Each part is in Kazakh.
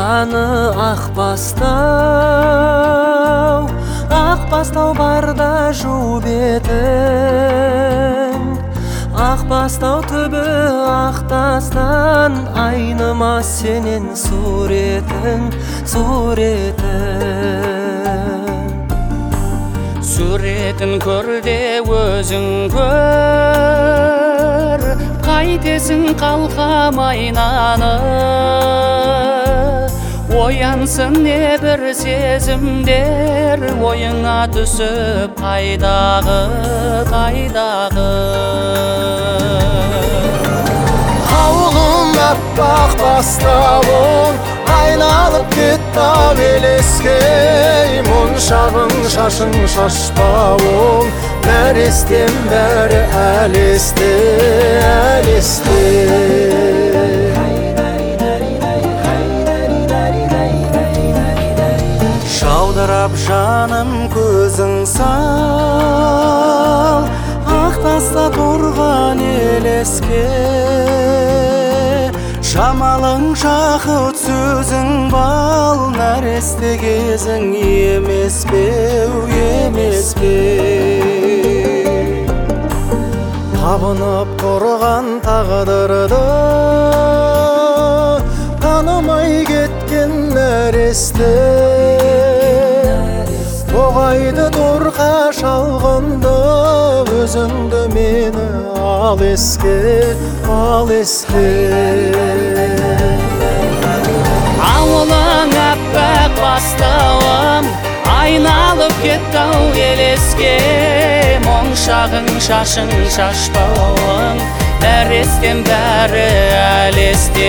жаны ақ бастау барда жу бетің. Ақ бастау түбі ақ тастан, айнымас сенен суретің. Суретін көр де өзің көр, қайтесің қалқам айнаны. Оянсын не бір сезімдер, ойыңа түсіп қайдағы. Ауылың аппақ бастауың, айналып кетті-ау елеске. Моншағың шашың шашпауың, нәрестен бәрі әлесте. Жаудырап жаным көзің сал, ақ таста тұрған елеске. Жамалың жақұт сөзің бал, нәресте кезің емес беу. Табынып тұрған тағдырды танымай кеткен нәресте. Тоғайды торқа шалғында, өзіңді мені ал еске. Ауылың аппақ бастауым, айналып кетті-ау елеске. Моншағың шашың шашпауың, нәрестен бәрі әлесте.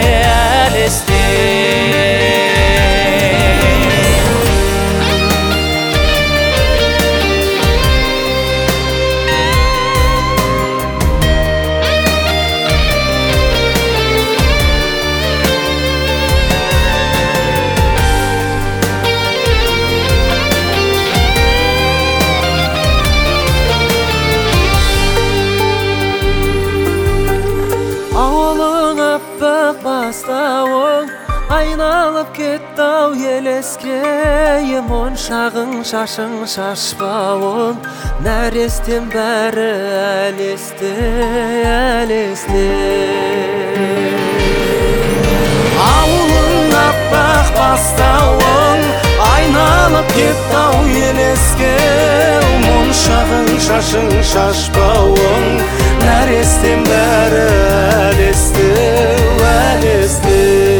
Ауылың аппақ бастауың, айналып кетті-ау елеске. Моншағың шашың шашпауың, нәрестен бәрі әлесте. Ауылың аппақ бастауың, айналып кетті-ау елеске. Моншағың шашың шашпауың, нәрестен бәрі әлесте.